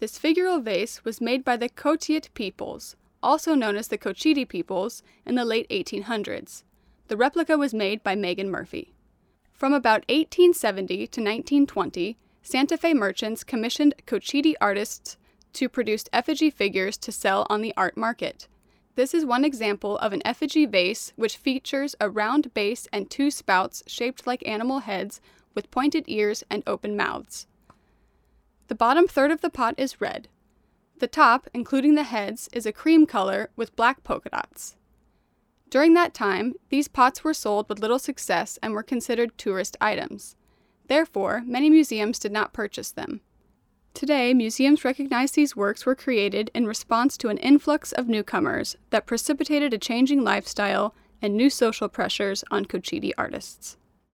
This figural vase was made by the Cotiot peoples, also known as the Cochiti peoples, in the late 1800s. The replica was made by Megan Murphy. From about 1870 to 1920, Santa Fe merchants commissioned Cochiti artists to produce effigy figures to sell on the art market. This is one example of an effigy vase which features a round base and two spouts shaped like animal heads with pointed ears and open mouths. The bottom third of the pot is red. The top, including the heads, is a cream color with black polka dots. During that time, these pots were sold with little success and were considered tourist items. Therefore, many museums did not purchase them. Today, museums recognize these works were created in response to an influx of newcomers that precipitated a changing lifestyle and new social pressures on Cochiti artists.